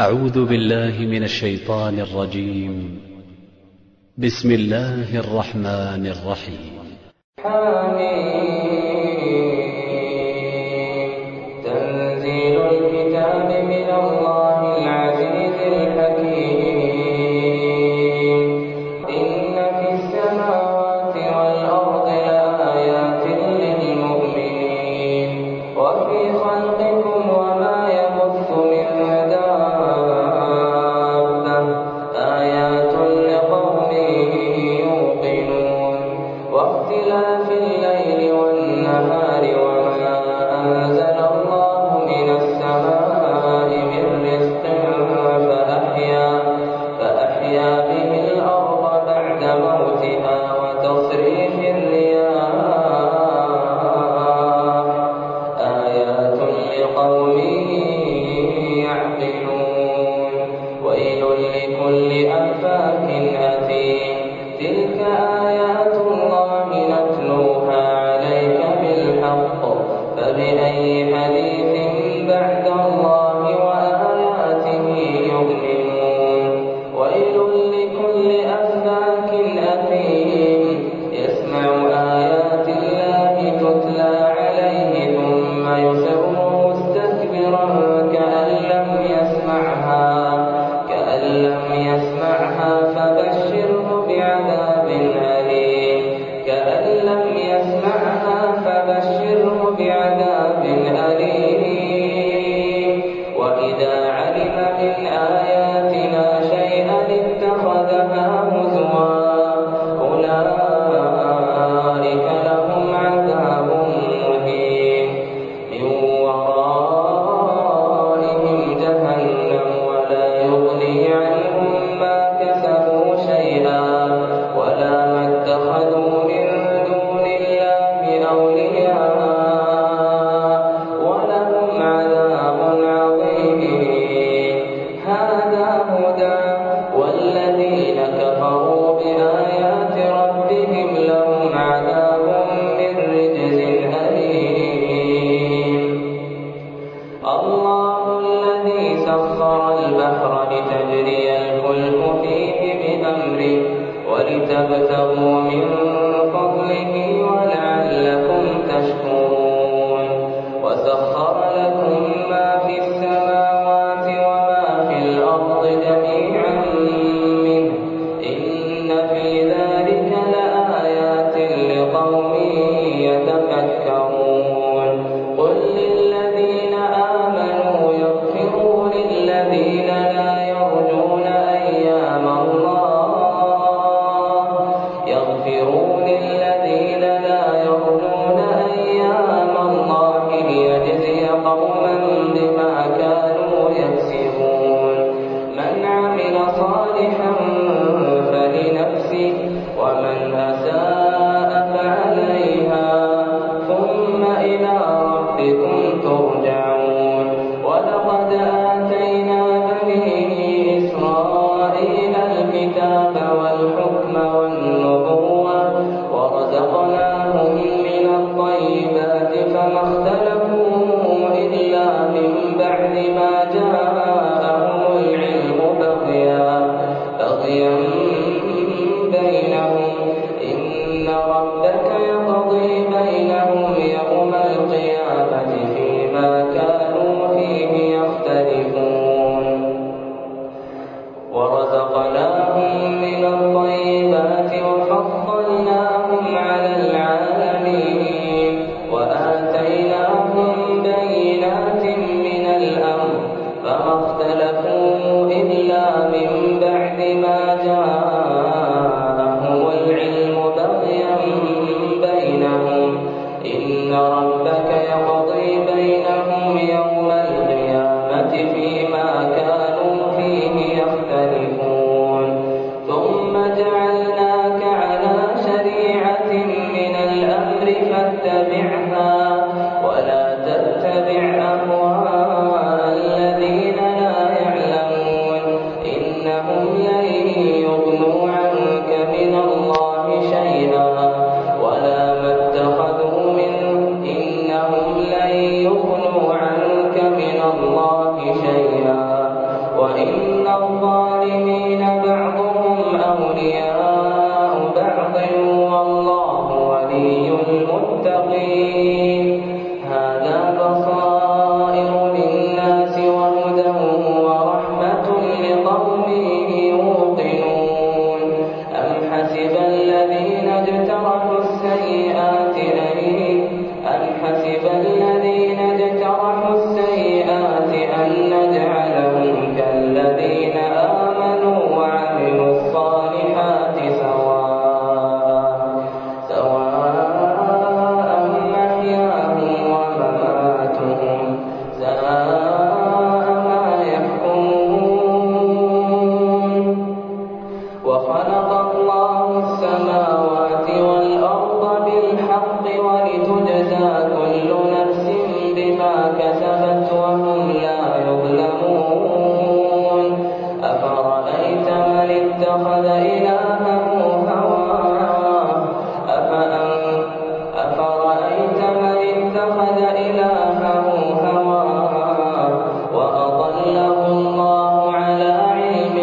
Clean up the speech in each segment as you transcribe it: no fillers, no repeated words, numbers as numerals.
أعوذ بالله من الشيطان الرجيم. بسم الله الرحمن الرحيم. تنزيل الكتاب من الله العزيز الحكيم. إن في السماوات والأرض لآيات للمؤمنين وفي خلقكم وما يبث من دابة آيات لقوم يوقنون. واختلاف الليل والنهار وما أنزل الله من السماء من رزق فأحيا به الأرض بعد موتها وتصريف الرياح آيات لقوم يعقلون. ويل لكل أفاك أثيم. تلك آيات الله نتلوها عليك بالحق فبأي حديث بعد الله وآياته يؤمنون. ويل لكل أفاك أثيم يسمع آيات الله تتلى عليه ثم يصر مستكبرا كأن لم يسمعها فبشره بعذاب أليم. وإذا علم من آياتنا شيئا اتخذها هزوا أولئك لهم عذاب مهين. من ورائهم جهنم ولا يغني عنهم ما كسبوا شيئا ولا ما اتخذوا من دون الله أولياء ولهم عذاب عظيم. هذا هدى والذين كفروا بآيات ربهم لهم عذاب من رجز أليم. الله الذي سخر البحر لتجري الفلك فيه بأمره ولتبتغوا من فضله ولعلكم تشكرون. وسخر لكم ما في السماوات وما في الأرض جميعا منه إن في ذلك لآيات لقوم يتفكرون. قل للذين آمنوا يغفروا للذين لا يرجون أيام الله ليجزي قوما بما كانوا يكسبون. من عمل صالحا فلنفسه ومن أساء فعليها ثم إلى ربكم ترجعون. ولقد آتينا بني إسرائيل الكتاب والحكم والنبوة ورزقناهم من الطيبات فما اختلفوا إلا من بعد ما جاءهم العلم بغيا بينهم. إن ربك يقضي بينهم يوم القيامة فيما كانوا فيه يختلفون. ورزقناهم من الطيبات وفضلناهم على العالمين وآتيناهم بينات من الأمر فما اختلفوا إلا من بعد ما جاءهم العلم بغيا بينهم. إن ربك يقضي بينهم يوم القيامة فيما كانوا فيه يختلفون. ثم جعلناك على شريعة من الأمر فاتبعها ولا تتبع أهواء الذين لا الظالمين بعضهم أولياء بعض والله ولي المتقين هذا بصائر للناس وهدى ورحمة لقوم يوقنون أم حسب الذين اجترحوا السيئات أن نجعلهم كالذين آمنوا وعملوا الصالحات سواء محياهم ومماتهم ساء ما يحكمون وخلق الله السماوات والأرض بالحق ولتجزى كل نفس بما كسبت وهم لا يظلمون أفرأيت من اتخذ إلهه هواه وأضله الله على علم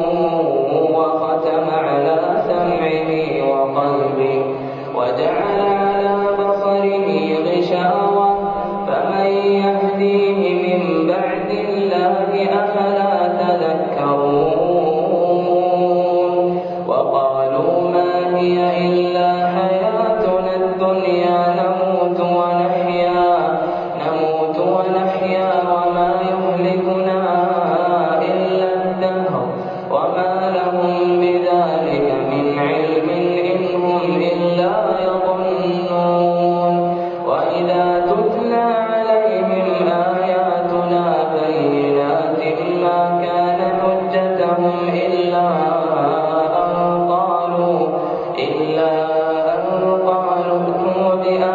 وختم على سمعه وقلبه وجعل على بصره غشاوة فمن يهديه من بعد الله أفلا تذكرون وقالوا ما هي إلا حياتنا الدنيا نموت ونحيا وما يهلكنا إلا الدهر وما لهم بذلك من علم إن هم إلا يظنون وإذا تتلى عليهم آياتنا بينات ما كان حجتهم إلا أن قالوا ائتوا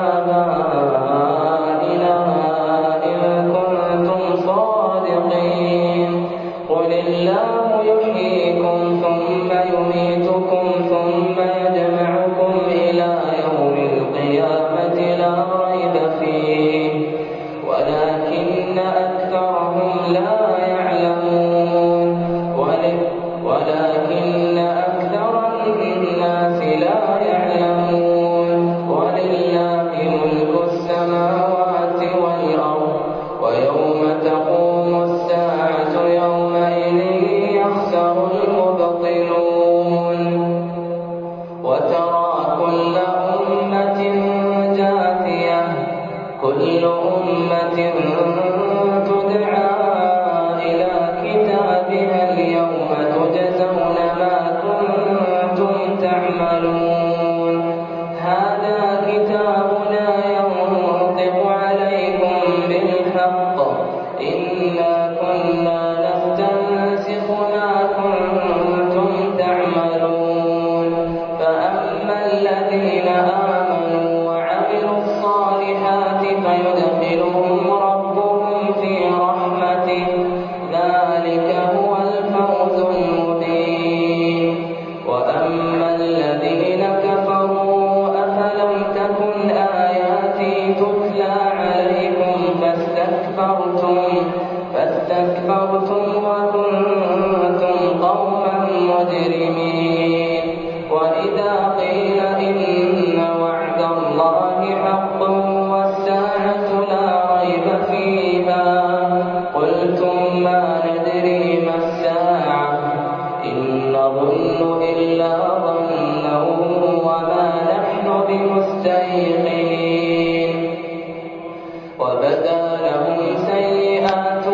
بآبائنا إن كنتم صادقين قل الله يحييكم ثم يميتكم ثم يجمعكم إلى يوم القيامة لا ريب فيه ولكن أكثرهم لا يعلمون ولكن أكثر الناس لا يعلمون ولله ملك السماوات والأرض ويوم تقوم الساعة يومئذ يخسر المبطلون وترى كل أمة جاثية كل أمة تدعى إلى كتابها اليوم تجزون ما كنتم تعملون هذا كتابنا ينطق عليكم بالحق إنا كنا نستنسخ ما كنتم تعملون فأما الذين آمنوا وعملوا الصالحات فيدخلهم ربهم في رحمته ذلك هو الفوز المبين وأما الذين كفروا أفلم تكن آياتي تتلى عليكم فاستكبرتم وكنتم قوما مجرمين وإذا قيل إن وعد الله حق والساعة لا ريب فيها قلتم ما ندري ما الساعة إن نظن إلا ظنا وما نحن بمستيقنين وبدا لهم سيئات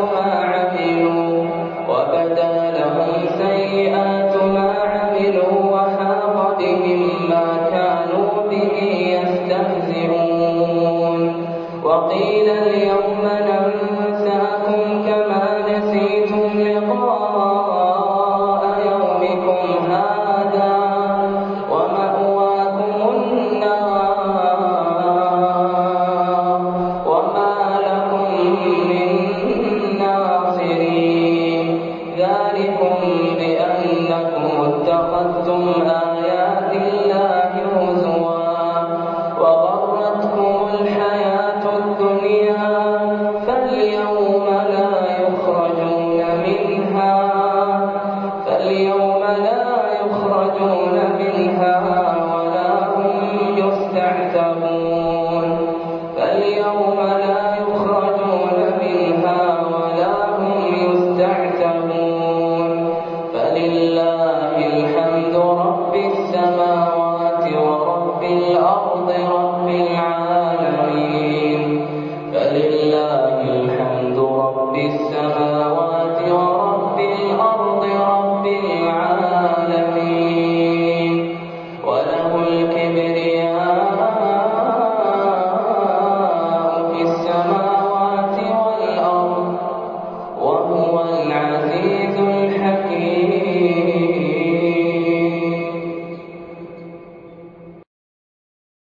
ما عملوا وحاق بهم ما كانوا به يستهزئون وقيل اليوم ننساكم كما نسيتم لقاء